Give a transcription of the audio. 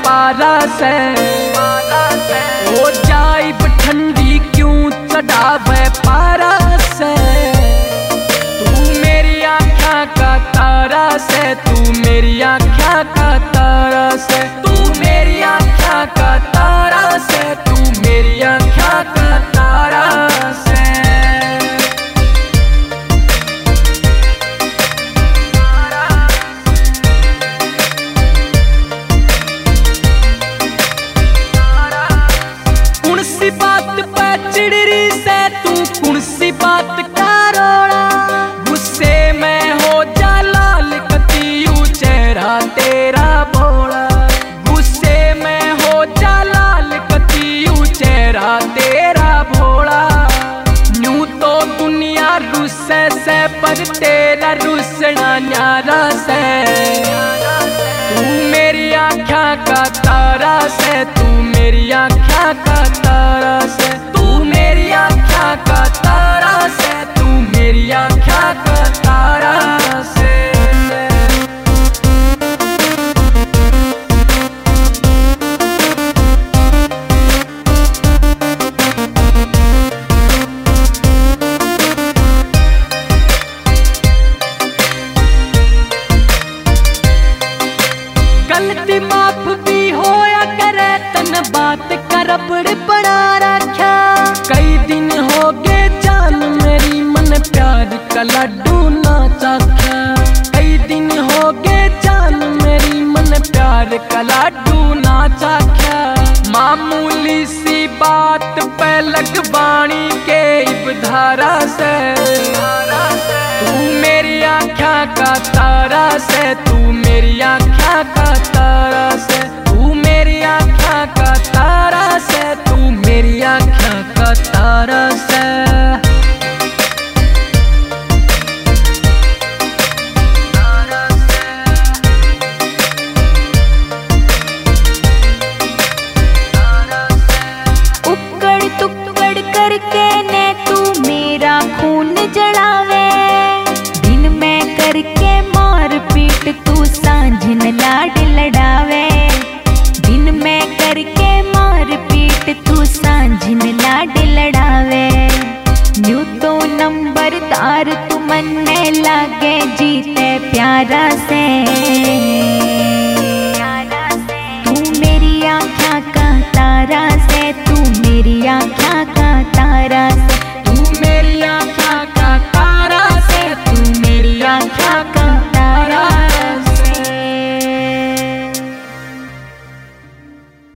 पारा से हो जाई ठंडी क्यों चढ़ावे पारा से। तू मेरी आँखा का तारा से, तू मेरी आँखा का तारा से, तू मेरी आँखा का तारा से, तू मेरी आँखा का तारा से। कौन सी बात पे चिड़री से तू कौन सी बात का रोड़ा, गुस्से में हो जा लाल कतियू चेहरा तेरा भोला, गुस्से में हो जा लाल कतियू चेहरा तेरा भोला। यूं तो दुनिया रुस्से से पर तेरा रुसना न्यारा से। तू मेरी आँखा का तारा से, तू मेरी आँखा का तारा से, तू मेरी आँखा का तारा से, तू मेरी आँखा का तारा से। गलती माफ भी होया करे तन बात करबड़ बना रखा। कई दिन हो गए जान मेरी मन प्यार का लड्डू ना चाखा। कई दिन हो गए जान मेरी मन प्यार का लड्डू ना चाखा। मामूली सी बात पे लगवानी के इबधारा से। तू मेरी आँखा का तारा से, तू मेरी आँखा का तारा से, तू मेरी आँखा का तारा से, तू मेरी आँखा का तारा से। उकड़ तुकड़ करके ने तू मेरा खून जलावे, दिन में करके मार पीट तू सांझन लाड लड़ावे। दिन में करके मार पीट तू सांझन लाड लड़ावे। न्यू तो नंबरदार तू मन्ने लागे जीते प्यारा से। तू मेरी आँखा का तारा से, तू मेरी आँखा का